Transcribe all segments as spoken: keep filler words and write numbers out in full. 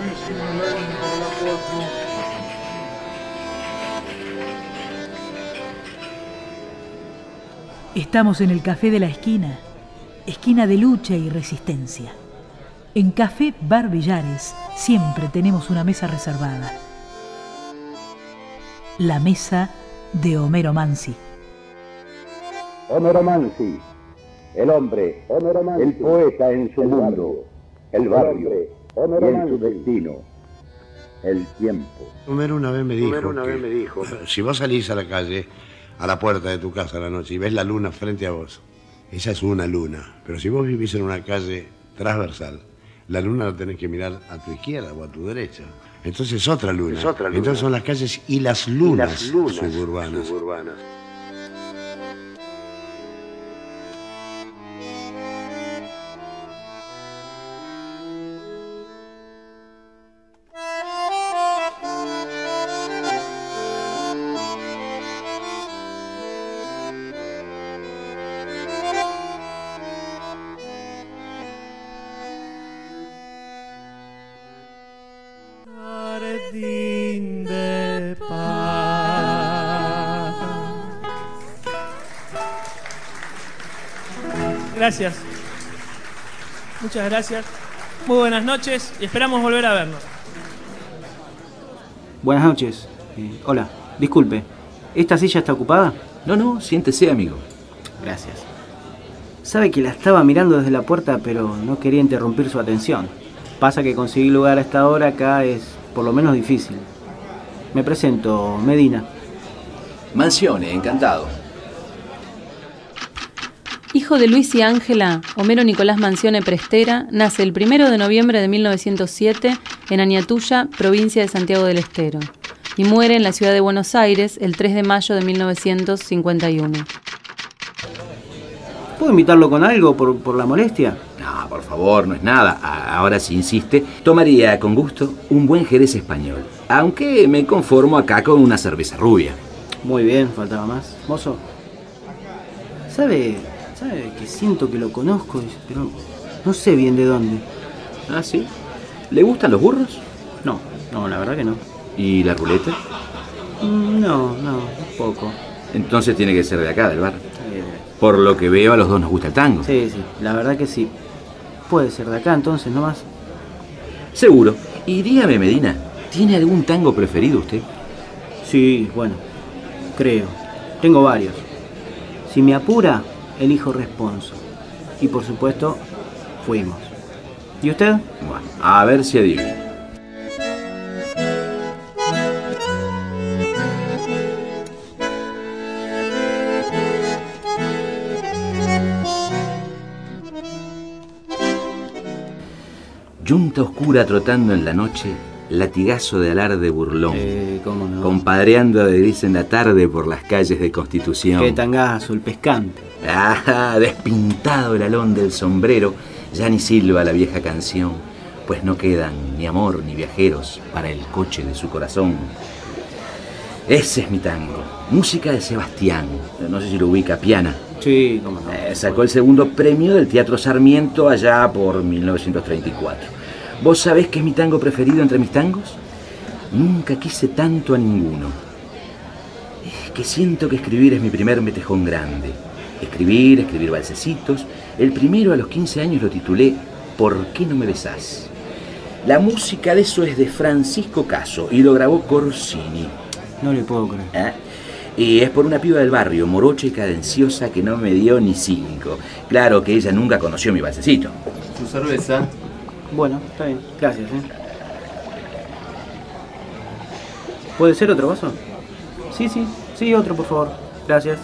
Estamos en el café de la esquina, esquina de lucha y resistencia. En Café Bar Villares siempre tenemos una mesa reservada. La mesa de Homero Mansi. Homero Mansi, el hombre, Mansi, el poeta en su el mundo, barrio, el barrio, hombre, y en su destino, el tiempo. Homero una vez me dijo, Homero una que, vez me dijo, si vos salís a la calle, a la puerta de tu casa a la noche y ves la luna frente a vos, esa es una luna. Pero si vos vivís en una calle transversal, la luna la tenés que mirar a tu izquierda o a tu derecha. Entonces es otra luna. Es otra luna. Entonces son las calles y las lunas, y las lunas suburbanas. suburbanas. Gracias. Muchas gracias. Muy buenas noches y esperamos volver a vernos. Buenas noches. Eh, hola, disculpe. ¿Esta silla está ocupada? No, no, siéntese, amigo. Gracias. Sabe que la estaba mirando desde la puerta, pero no quería interrumpir su atención. Pasa que conseguir lugar a esta hora acá es por lo menos difícil. Me presento, Medina. Mansione, encantado. Hijo de Luis y Ángela, Homero Nicolás Mansione Prestera nace el primero de noviembre de mil novecientos siete en Añatuya, provincia de Santiago del Estero, y muere en la ciudad de Buenos Aires el tres de mayo de mil novecientos cincuenta y uno. ¿Puedo invitarlo con algo por, por la molestia? No, por favor, no es nada. Ahora, si insiste, tomaría con gusto un buen jerez español, aunque me conformo acá con una cerveza rubia. Muy bien, faltaba más. Mozo, ¿sabe, sabe que siento que lo conozco, pero no sé bien de dónde? ¿Ah, sí? ¿Le gustan los burros? No, no, la verdad que no. ¿Y la ruleta? No, no, poco. Entonces tiene que ser de acá, del bar. Eh, Por lo que veo, a los dos nos gusta el tango. Sí, sí, la verdad que sí. Puede ser de acá entonces, no más. Seguro. Y dígame, Medina, ¿tiene algún tango preferido usted? Sí, bueno, creo. Tengo varios. Si me apura, elijo Responso. Y por supuesto, Fuimos. ¿Y usted? Bueno, a ver si adivina. Yunta oscura trotando en la noche, latigazo de alarde burlón. Eh, cómo no. Compadreando de gris en la tarde por las calles de Constitución. Qué tangazo, el pescante. Ah, despintado el alón del sombrero, ya ni silba la vieja canción, pues no quedan ni amor ni viajeros para el coche de su corazón. Ese es mi tango, música de Sebastián, no sé si lo ubica, Piana. Sí, cómo no. Eh, sacó el segundo premio del Teatro Sarmiento allá por mil novecientos treinta y cuatro. ¿Vos sabés qué es mi tango preferido entre mis tangos? Nunca quise tanto a ninguno. Es que siento que escribir es mi primer metejón grande. Escribir, escribir valsecitos. El primero a los quince años lo titulé ¿Por qué no me besás? La música de eso es de Francisco Caso y lo grabó Corsini. No le puedo creer. ¿Eh? Y es por una piba del barrio, morocha y cadenciosa, que no me dio ni cinco. Claro que ella nunca conoció mi valsecito. ¿Tu cerveza? Bueno, está bien. Gracias, ¿eh? ¿Puede ser otro vaso? Sí, sí. Sí, otro, por favor. Gracias.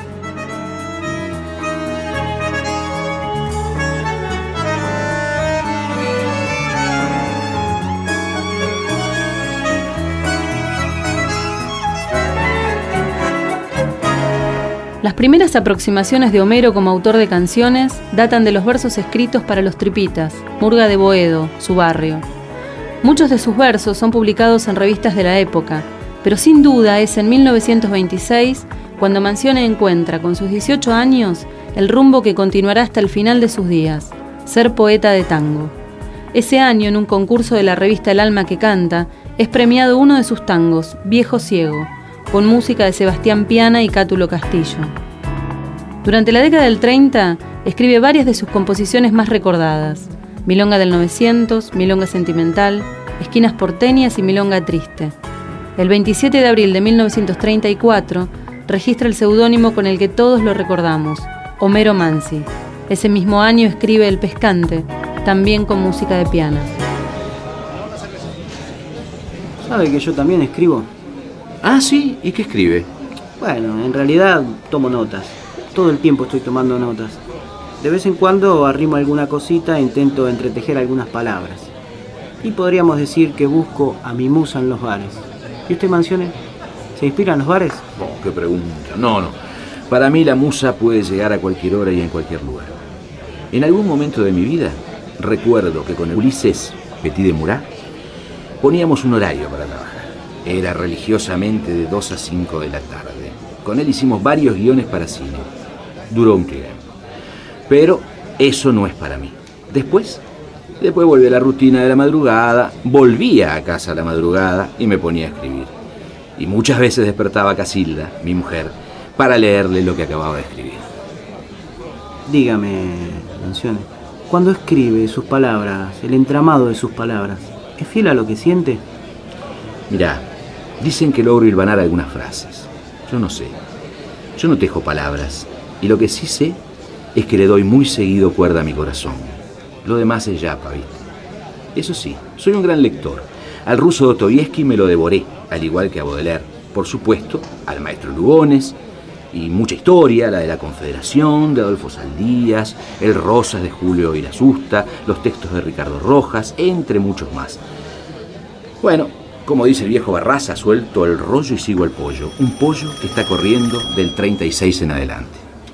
Las primeras aproximaciones de Homero como autor de canciones datan de los versos escritos para los Tripitas, murga de Boedo, su barrio. Muchos de sus versos son publicados en revistas de la época, pero sin duda es en mil novecientos veintiséis cuando Mansione encuentra, con sus dieciocho años, el rumbo que continuará hasta el final de sus días, ser poeta de tango. Ese año, en un concurso de la revista El Alma que Canta, es premiado uno de sus tangos, Viejo Ciego, con música de Sebastián Piana y Cátulo Castillo. Durante la década del treinta, escribe varias de sus composiciones más recordadas: Milonga del novecientos, Milonga Sentimental, Esquinas Porteñas y Milonga Triste. El veintisiete de abril de mil novecientos treinta y cuatro registra el seudónimo con el que todos lo recordamos, Homero Mansi. Ese mismo año escribe El Pescante, también con música de piano. ¿Sabe que yo también escribo? Ah, sí, ¿y qué escribe? Bueno, en realidad tomo notas. Todo el tiempo estoy tomando notas. De vez en cuando arrimo alguna cosita e intento entretejer algunas palabras. Y podríamos decir que busco a mi musa en los bares. ¿Y usted, Mansione? ¿Se inspira en los bares? Oh, qué pregunta. No, no. Para mí la musa puede llegar a cualquier hora y en cualquier lugar. En algún momento de mi vida, recuerdo que con Ulises Petit de Murat poníamos un horario para trabajar. Era religiosamente de dos a cinco de la tarde. Con él hicimos varios guiones para cine. Duró un tiempo. Pero eso no es para mí. Después, después volví a la rutina de la madrugada, volvía a casa a la madrugada y me ponía a escribir. Y muchas veces despertaba a Casilda, mi mujer, para leerle lo que acababa de escribir. Dígame, Mansione, cuando escribe sus palabras, el entramado de sus palabras, ¿es fiel a lo que siente? Mirá, dicen que logro hilvanar algunas frases. Yo no sé. Yo no tejo palabras. Y lo que sí sé es que le doy muy seguido cuerda a mi corazón. Lo demás es yapa, ¿viste? Eso sí, soy un gran lector. Al ruso Dostoyevsky me lo devoré, al igual que a Baudelaire. Por supuesto, al maestro Lugones, y mucha historia, la de la Confederación, de Adolfo Saldías, el Rosas de Julio Irasusta, los textos de Ricardo Rojas, entre muchos más. Bueno, como dice el viejo Barraza, suelto el rollo y sigo el pollo. Un pollo que está corriendo del treinta y seis en adelante.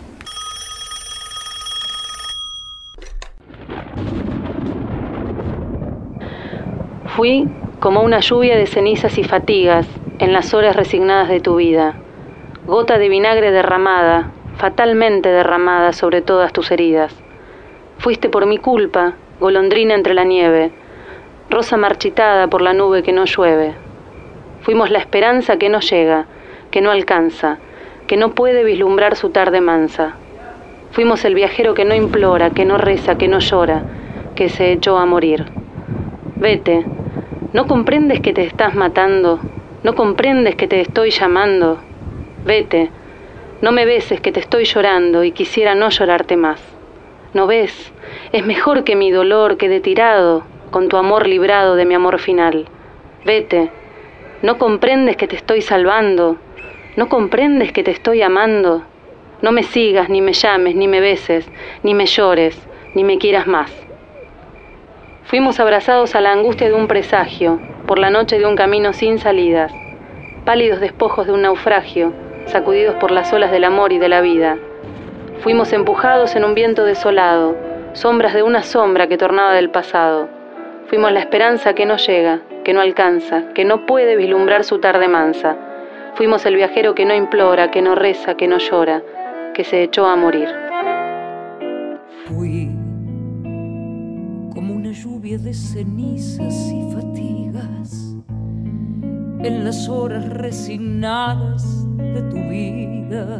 Fui como una lluvia de cenizas y fatigas en las horas resignadas de tu vida. Gota de vinagre derramada, fatalmente derramada sobre todas tus heridas. Fuiste por mi culpa, golondrina entre la nieve, rosa marchitada por la nube que no llueve. Fuimos la esperanza que no llega, que no alcanza, que no puede vislumbrar su tarde mansa. Fuimos el viajero que no implora, que no reza, que no llora, que se echó a morir. Vete, ¿no comprendes que te estás matando? ¿No comprendes que te estoy llamando? Vete, no me beses que te estoy llorando y quisiera no llorarte más. ¿No ves? Es mejor que mi dolor quede tirado con tu amor librado de mi amor final. Vete, no comprendes que te estoy salvando, no comprendes que te estoy amando. No me sigas, ni me llames, ni me beses, ni me llores, ni me quieras más. Fuimos abrazados a la angustia de un presagio, por la noche de un camino sin salidas, pálidos despojos de un naufragio, sacudidos por las olas del amor y de la vida. Fuimos empujados en un viento desolado, sombras de una sombra que tornaba del pasado. Fuimos la esperanza que no llega, que no alcanza, que no puede vislumbrar su tarde mansa. Fuimos el viajero que no implora, que no reza, que no llora, que se echó a morir. Fui como una lluvia de cenizas y fatigas en las horas resignadas de tu vida.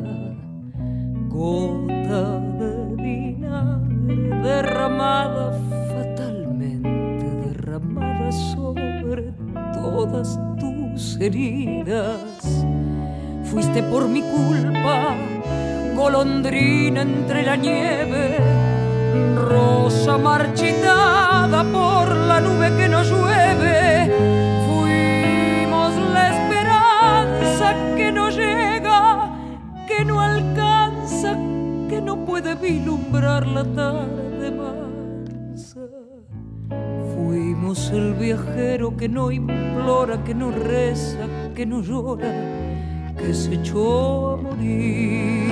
Gota de vinagre derramada, fatalmente derramada sobre todas tus heridas. Fuiste por mi culpa, golondrina entre la nieve, rosa marchitada por la nube que no llueve. Fuimos la esperanza que no llega, que no alcanza, que no puede vislumbrar la tarde mansa. Fuimos el viajero que no implora, que no reza, que no llora, que se echó a morir.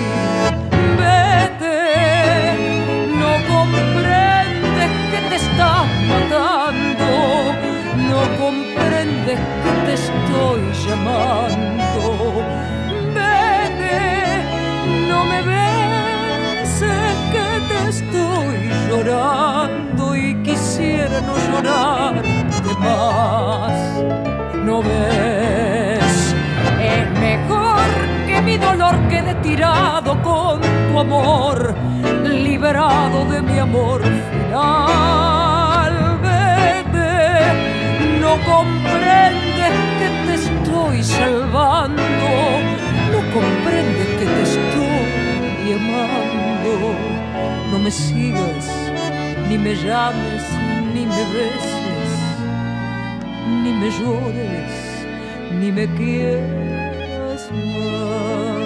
Vete, no comprendes que te estás matando, no comprendes que te estoy llamando. Vete, no me beses que te estoy llorando y quisiera no llorarte más. ¿No ves? Es mejor que mi dolor quede tirado con tu amor, liberado de mi amor final. Vete, no comprendes que te estoy salvando, no comprendes que te estoy amando. No me sigas, ni me llames, ni me beses, ni me llores, ni me quieras más.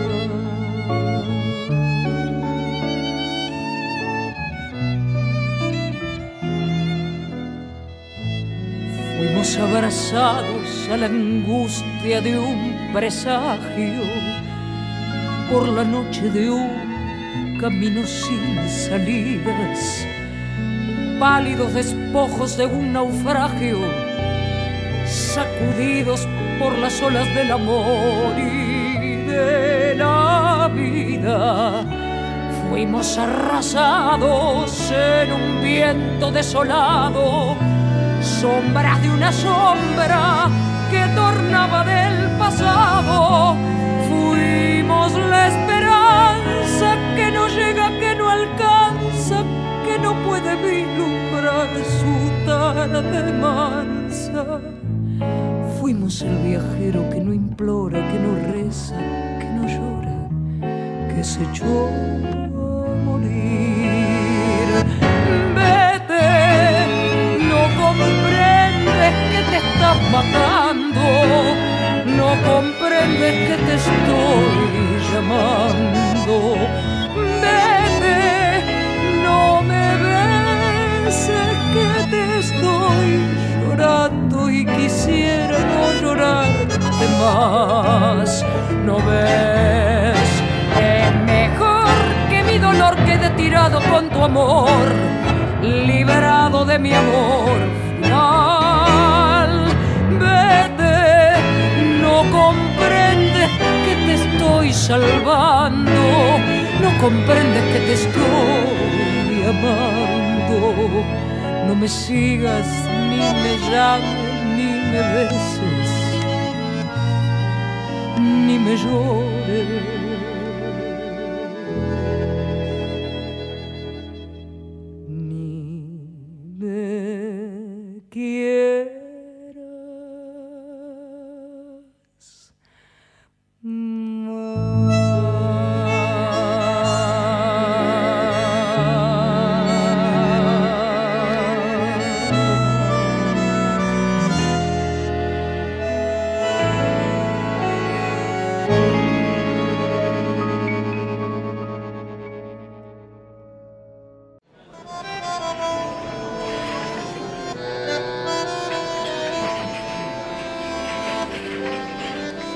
Fuimos abrazados a la angustia de un presagio, por la noche de un camino sin salidas, pálidos despojos de un naufragio, sacudidos por las olas del amor y de la vida. Fuimos arrasados en un viento desolado, sombras de una sombra que tornaba del pasado. Fuimos la esperanza que no llega, que no alcanza, que no puede vislumbrar su tarde mansa. Fuimos el viajero que no implora, que no reza, que no llora, que se echó a morir. Vete, no comprendes que te estás matando, no comprendes que te estoy llamando. Vete, no me beses que te estoy llorando y quisiera no llorarte más. ¿No ves? Es mejor que mi dolor quede tirado con tu amor, liberado de mi amor final. Vete, no comprendes que te estoy salvando, no comprendes que te estoy amando. No me sigas, ni me llames, ni me beses, ni me llores, ni me quieras más.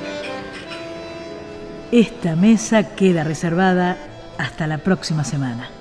Esta mesa queda reservada hasta la próxima semana.